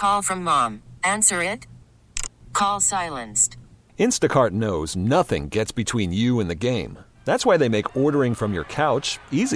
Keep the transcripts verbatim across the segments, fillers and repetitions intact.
Call from mom. Answer it. Call silenced. Instacart knows nothing gets between you and the game. That's why they make ordering from your couch easy.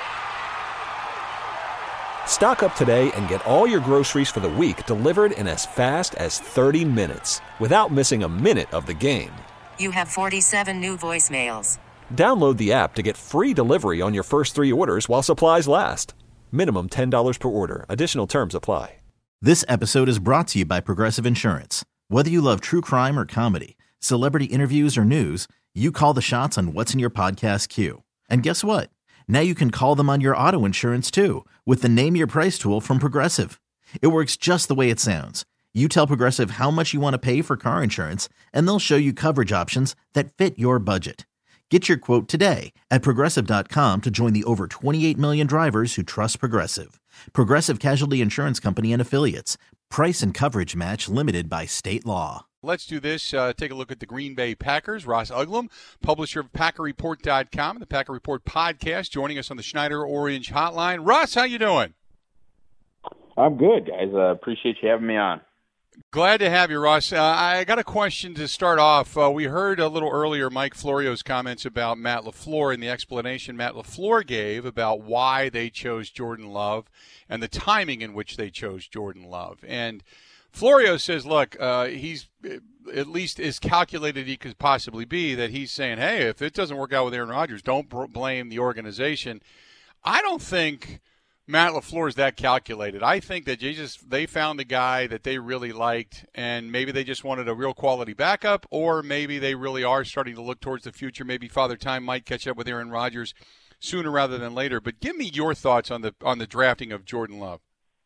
Stock up today and get all your groceries for the week delivered in as fast as thirty minutes without missing a minute of the game. You have forty-seven new voicemails. Download the app to get free delivery on your first three orders while supplies last. Minimum ten dollars per order. Additional terms apply. This episode is brought to you by Progressive Insurance. Whether you love true crime or comedy, celebrity interviews or news, you call the shots on what's in your podcast queue. And guess what? Now you can call them on your auto insurance too with the Name Your Price tool from Progressive. It works just the way it sounds. You tell Progressive how much you want to pay for car insurance, and they'll show you coverage options that fit your budget. Get your quote today at Progressive dot com to join the over twenty-eight million drivers who trust Progressive. Progressive Casualty Insurance Company and Affiliates. Price and coverage match limited by state law. Let's do this. Uh, take a look at the Green Bay Packers. Ross Uglum, publisher of Packer Report dot com and the Packer Report podcast, joining us on the Schneider Orange Hotline. Ross, how you doing? I'm good, guys. Uh, appreciate you having me on. Glad to have you, Ross. Uh, I got a question to start off. Uh, we heard a little earlier Mike Florio's comments about Matt LaFleur and the explanation Matt LaFleur gave about why they chose Jordan Love and the timing in which they chose Jordan Love. And Florio says, look, uh, he's at least as calculated he could possibly be, that he's saying, hey, if it doesn't work out with Aaron Rodgers, don't br- blame the organization. I don't think Matt LaFleur is that calculated. I think that they just they found the guy that they really liked, and maybe they just wanted a real quality backup, or maybe they really are starting to look towards the future. Maybe Father Time might catch up with Aaron Rodgers sooner rather than later. But give me your thoughts on the on the drafting of Jordan Love.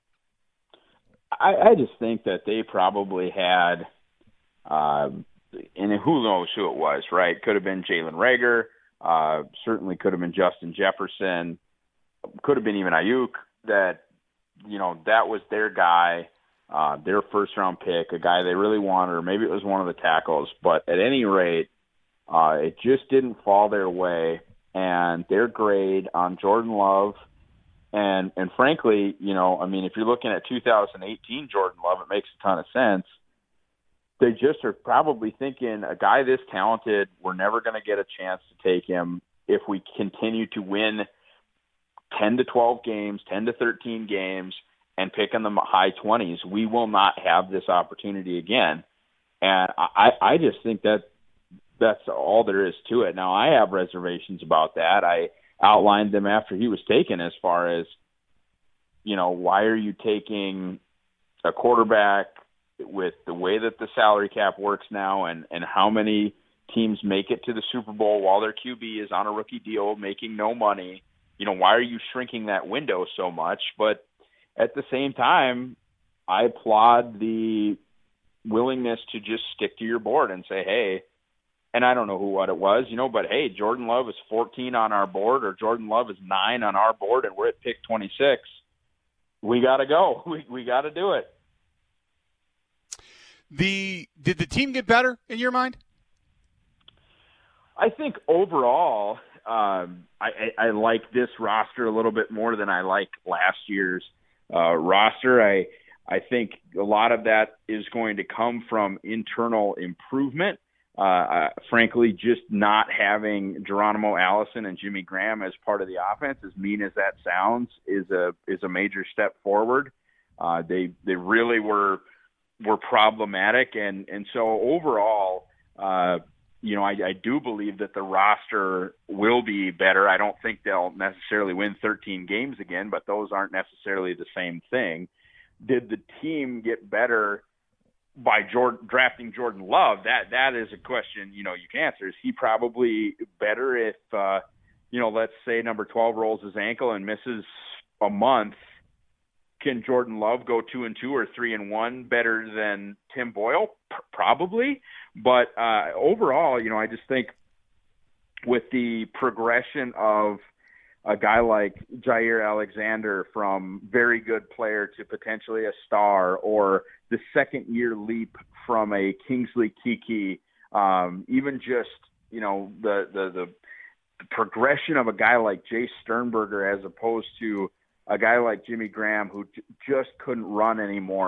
I, I just think that they probably had, uh, and who knows who it was, right? Could have been Jalen Reagor, uh, certainly could have been Justin Jefferson, could have been even Ayuk, that, you know, that was their guy, uh, their first-round pick, a guy they really wanted, or maybe it was one of the tackles. But at any rate, uh, it just didn't fall their way, and their grade on Jordan Love, and and frankly, you know, I mean, if you're looking at two thousand eighteen Jordan Love, it makes a ton of sense. They just are probably thinking, a guy this talented, we're never going to get a chance to take him if we continue to win ten to twelve games, ten to thirteen games, and pick in the high twenties. We will not have this opportunity again. And I, I just think that that's all there is to it. Now, I have reservations about that. I outlined them after he was taken, as far as, you know, why are you taking a quarterback with the way that the salary cap works now, and, and how many teams make it to the Super Bowl while their Q B is on a rookie deal making no money? You know, why are you shrinking that window so much? But at the same time, I applaud the willingness to just stick to your board and say, hey, and I don't know who what it was, you know, but hey, Jordan Love is fourteen on our board, or Jordan Love is nine on our board, and we're at pick twenty-six. We got to go. We we got to do it. The did the team get better in your mind? I think overall, um, I, I, I like this roster a little bit more than I like last year's uh, roster. I I think a lot of that is going to come from internal improvement. Uh, uh, frankly, just not having Geronimo Allison and Jimmy Graham as part of the offense, as mean as that sounds, is a is a major step forward. Uh, they they really were were problematic, and and so overall, uh, you know, I, I do believe that the roster will be better. I don't think they'll necessarily win thirteen games again, but those aren't necessarily the same thing. Did the team get better by Jordan, drafting Jordan Love? That that is a question, you know, you can answer. Is he probably better if, uh, you know, let's say number twelve rolls his ankle and misses a month? Can Jordan Love go two and two or three and one better than Tim Boyle? P- probably. But uh, overall, you know, I just think with the progression of a guy like Jair Alexander from very good player to potentially a star, or the second year leap from a Kingsley Keke, um, even just, you know, the, the, the, the progression of a guy like Jay Sternberger as opposed to a guy like Jimmy Graham, who j- just couldn't run anymore.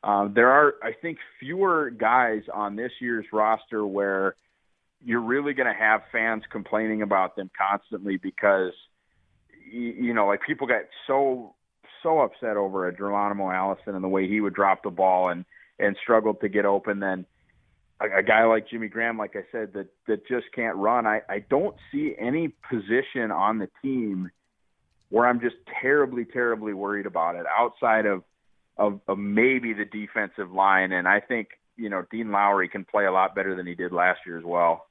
Uh, there are, I think, fewer guys on this year's roster where you're really going to have fans complaining about them constantly because, you, you know, like people got so, so upset over a Geronimo Allison and the way he would drop the ball and, and struggled to get open. Then a, a guy like Jimmy Graham, like I said, that, that just can't run. I, I don't see any position on the team where I'm just terribly, terribly worried about it outside of, Of, of maybe the defensive line, and I think, you know, Dean Lowry can play a lot better than he did last year as well.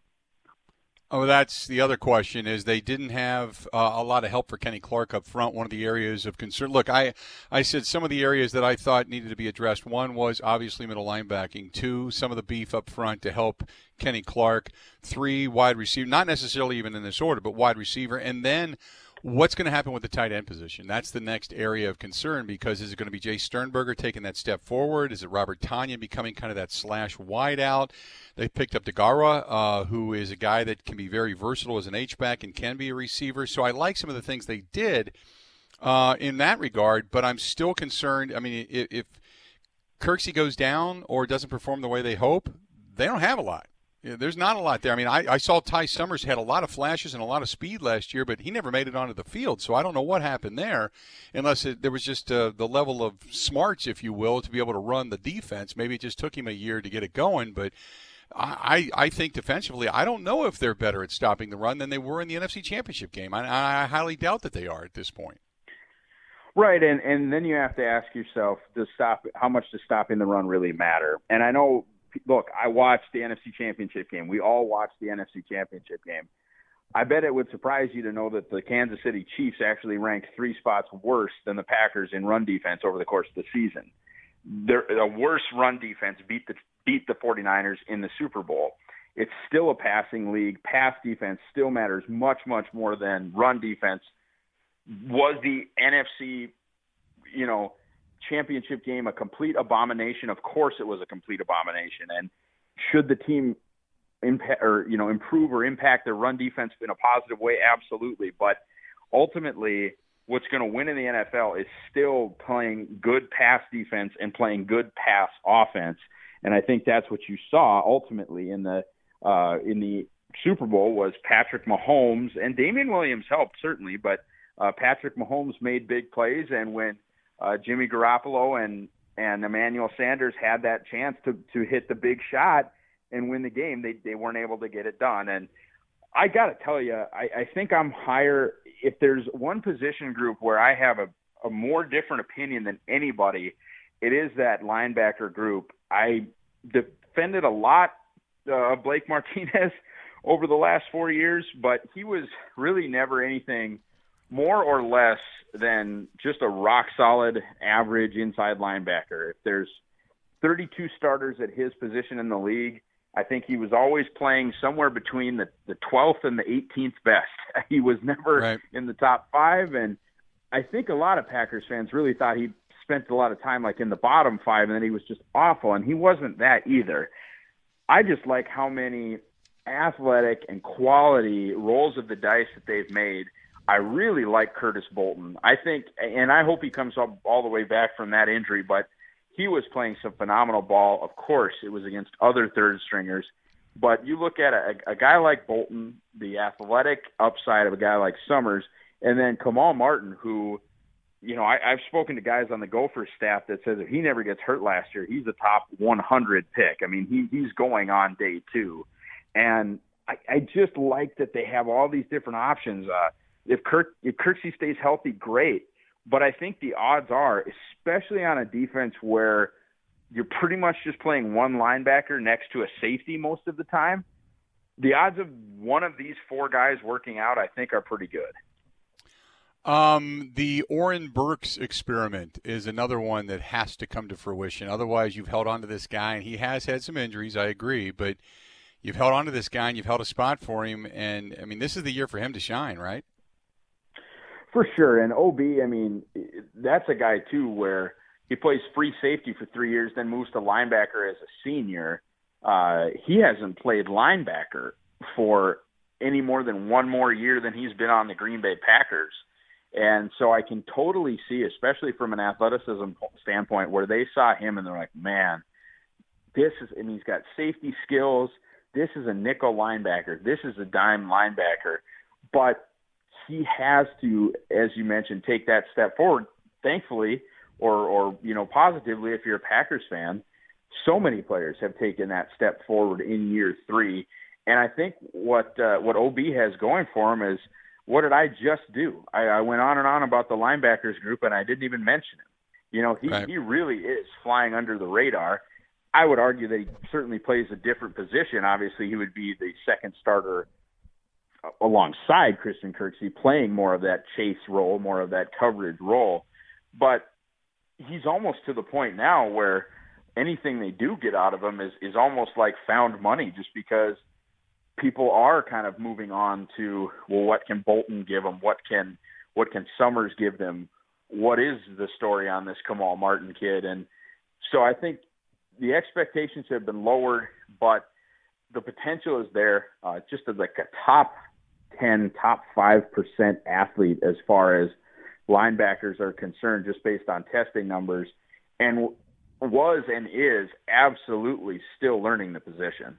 Oh, that's the other question is they didn't have uh, a lot of help for Kenny Clark up front, one of the areas of concern. Look, I, I said some of the areas that I thought needed to be addressed. One was obviously middle linebacking. Two, some of the beef up front to help Kenny Clark. Three, wide receiver, not necessarily even in this order, but wide receiver. And then what's going to happen with the tight end position? That's the next area of concern because is it going to be Jay Sternberger taking that step forward? Is it Robert Tonyan becoming kind of that slash wide out? They picked up DeGara, uh, who is a guy that can be very versatile as an H-back and can be a receiver. So I like some of the things they did uh, in that regard, but I'm still concerned. I mean, if, if Kirksey goes down or doesn't perform the way they hope, they don't have a lot. Yeah, there's not a lot there. I mean, I, I saw Ty Summers had a lot of flashes and a lot of speed last year, but he never made it onto the field. So I don't know what happened there, unless it, there was just uh, the level of smarts, if you will, to be able to run the defense. Maybe it just took him a year to get it going. But I, I think defensively, I don't know if they're better at stopping the run than they were in the N F C Championship game. I, I highly doubt that they are at this point. Right, and, and then you have to ask yourself, does stop how much does stopping the run really matter? And I know. Look, I watched the N F C Championship game. We all watched the N F C Championship game. I bet it would surprise you to know that the Kansas City Chiefs actually ranked three spots worse than the Packers in run defense over the course of the season. They're, a worse run defense beat the beat the 49ers in the Super Bowl. It's still a passing league. Pass defense still matters much, much more than run defense. Was the N F C, you know, championship game a complete abomination? Of course it was a complete abomination. And should the team impact or you know improve or impact their run defense in a positive way? Absolutely. But ultimately what's going to win in the N F L is still playing good pass defense and playing good pass offense. And I think that's what you saw ultimately in the uh, in the Super Bowl was Patrick Mahomes, and Damian Williams helped certainly, but uh, Patrick Mahomes made big plays, and when Uh, Jimmy Garoppolo and, and Emmanuel Sanders had that chance to, to hit the big shot and win the game, they, they weren't able to get it done. And I got to tell you, I, I think I'm higher. If there's one position group where I have a, a more different opinion than anybody, it is that linebacker group. I defended a lot of uh, Blake Martinez over the last four years, but he was really never anything more or less than just a rock-solid, average inside linebacker. If there's thirty-two starters at his position in the league, I think he was always playing somewhere between the, the twelfth and the eighteenth best. He was never right in the top five, and I think a lot of Packers fans really thought he spent a lot of time like in the bottom five, and then he was just awful, and he wasn't that either. I just like how many athletic and quality rolls of the dice that they've made. I really like Curtis Bolton. I think, and I hope he comes up all the way back from that injury, but he was playing some phenomenal ball. Of course, it was against other third stringers, but you look at a, a guy like Bolton, the athletic upside of a guy like Summers, and then Kamal Martin, who, you know, I, I've spoken to guys on the Gophers staff that says if he never gets hurt last year, he's a top one hundred pick. I mean, he, he's going on day two. And I, I just like that they have all these different options. Uh, If Kirk if Kirksey stays healthy, great. But I think the odds are, especially on a defense where you're pretty much just playing one linebacker next to a safety most of the time, the odds of one of these four guys working out, I think, are pretty good. Um, the Oren Burks experiment is another one that has to come to fruition. Otherwise, you've held on to this guy, and he has had some injuries, I agree, but you've held on to this guy, and you've held a spot for him, and, I mean, this is the year for him to shine, right? For sure. And O B, I mean, that's a guy, too, where he plays free safety for three years, then moves to linebacker as a senior. Uh, he hasn't played linebacker for any more than one more year than he's been on the Green Bay Packers. And so I can totally see, especially from an athleticism standpoint, where they saw him and they're like, man, this is, and he's got safety skills. This is a nickel linebacker. This is a dime linebacker. But he has to, as you mentioned, take that step forward. Thankfully, or, or you know, positively, if you're a Packers fan, so many players have taken that step forward in year three. And I think what uh, what O B has going for him is, what did I just do? I, I went on and on about the linebackers group, and I didn't even mention him. You know, he, right. he really is flying under the radar. I would argue that he certainly plays a different position. Obviously, he would be the second starter alongside Christian Kirksey, playing more of that chase role, more of that coverage role. But he's almost to the point now where anything they do get out of him is, is almost like found money, just because people are kind of moving on to, well, what can Bolton give them? What can what can Summers give them? What is the story on this Kamal Martin kid? And so I think the expectations have been lowered, but the potential is there. Uh, just as like a top ten, top five percent athlete as far as linebackers are concerned, just based on testing numbers, and was and is absolutely still learning the position.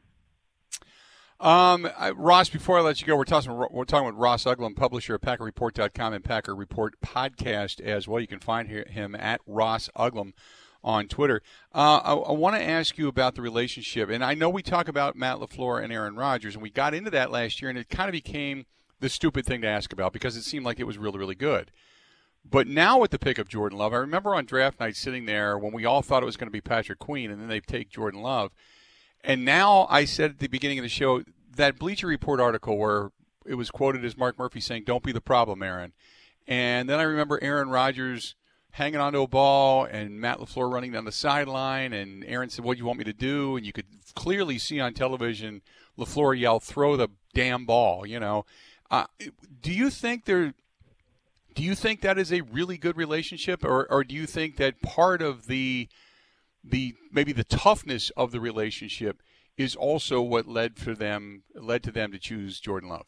Um, I, Ross, before I let you go, we're talking we're talking with Ross Uglum, publisher of Packer Report dot com and Packer Report podcast as well. You can find him at Ross Uglum on Twitter. Uh, I, I want to ask you about the relationship, and I know we talk about Matt LaFleur and Aaron Rodgers, and we got into that last year, and it kind of became the stupid thing to ask about because it seemed like it was really, really good. But now with the pick of Jordan Love, I remember on draft night sitting there when we all thought it was going to be Patrick Queen, and then they take Jordan Love. And now I said at the beginning of the show, that Bleacher Report article where it was quoted as Mark Murphy saying, "Don't be the problem, Aaron." And then I remember Aaron Rodgers hanging onto a ball and Matt LaFleur running down the sideline, and Aaron said, "What do you want me to do?" And you could clearly see on television LaFleur yell, "Throw the damn ball," you know. Uh, do you think there do you think that is a really good relationship, or or do you think that part of the the maybe the toughness of the relationship is also what led for them led to them to choose Jordan Love?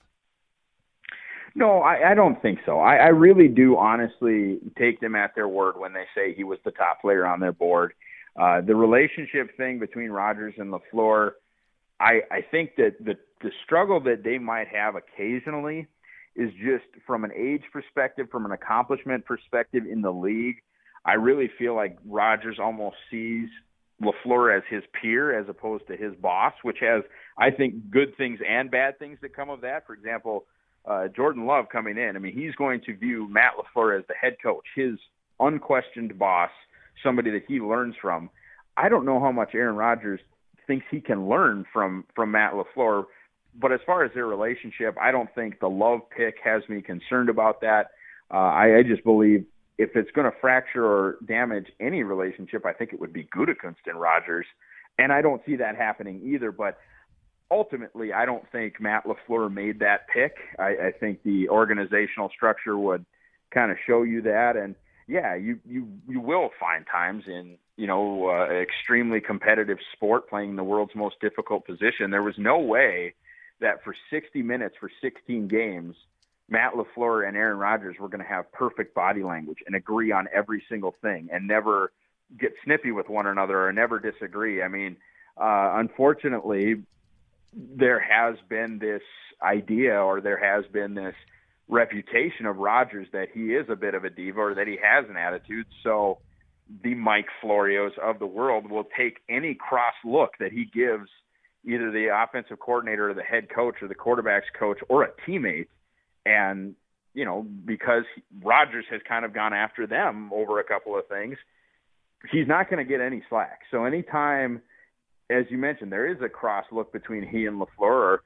No, I, I don't think so. I, I really do honestly take them at their word when they say he was the top player on their board. Uh, the relationship thing between Rodgers and LaFleur, I, I think that the, the struggle that they might have occasionally is just from an age perspective, from an accomplishment perspective in the league. I really feel like Rodgers almost sees LaFleur as his peer as opposed to his boss, which has, I think, good things and bad things that come of that. For example, uh, Jordan Love coming in, I mean, he's going to view Matt LaFleur as the head coach, his unquestioned boss, somebody that he learns from. I don't know how much Aaron Rodgers thinks he can learn from, from Matt LaFleur, but as far as their relationship, I don't think the Love pick has me concerned about that. Uh, I, I just believe if it's going to fracture or damage any relationship, I think it would be Gutekunst and Rodgers, and I don't see that happening either. But ultimately, I don't think Matt LaFleur made that pick. I, I think the organizational structure would kind of show you that. And yeah, you you you will find times in you know uh, extremely competitive sport, playing the world's most difficult position. There was no way that for sixty minutes for sixteen games, Matt LaFleur and Aaron Rodgers were going to have perfect body language and agree on every single thing and never get snippy with one another or never disagree. I mean, uh, unfortunately, there has been this idea or there has been this reputation of Rodgers that he is a bit of a diva or that he has an attitude. So the Mike Florios of the world will take any cross look that he gives either the offensive coordinator or the head coach or the quarterback's coach or a teammate. And, you know, because Rodgers has kind of gone after them over a couple of things, he's not going to get any slack. So anytime, as you mentioned, there is a cross look between he and LaFleur, or,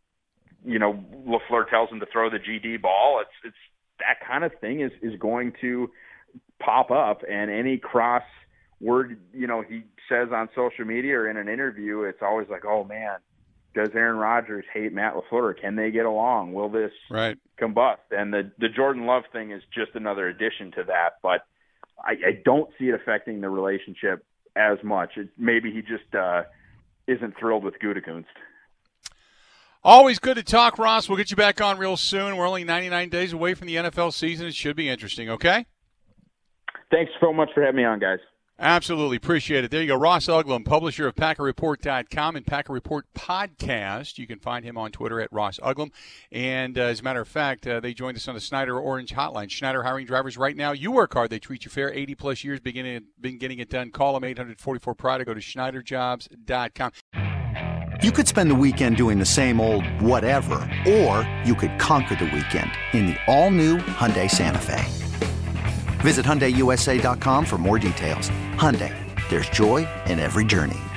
you know, LaFleur tells him to throw the G D ball, it's it's that kind of thing is, is going to pop up. And any cross word, you know, he says on social media or in an interview, it's always like, oh, man, does Aaron Rodgers hate Matt LaFleur? Can they get along? Will this right. combust? And the, the Jordan Love thing is just another addition to that. But I, I don't see it affecting the relationship as much. It, maybe he just uh, isn't thrilled with Gutekunst. Always good to talk, Ross. We'll get you back on real soon. We're only ninety-nine days away from the N F L season. It should be interesting, okay? Thanks so much for having me on, guys. Absolutely. Appreciate it. There you go. Ross Uglum, publisher of Packer Report dot com and Packer Report Podcast. You can find him on Twitter at Ross Uglum. And uh, as a matter of fact, uh, they joined us on the Schneider Orange Hotline. Schneider hiring drivers right now. You work hard. They treat you fair. eighty-plus years beginning, been getting it done. Call them eight hundred forty-four Pride or go to Schneider Jobs dot com. You could spend the weekend doing the same old whatever, or you could conquer the weekend in the all-new Hyundai Santa Fe. Visit Hyundai U S A dot com for more details. Hyundai, there's joy in every journey.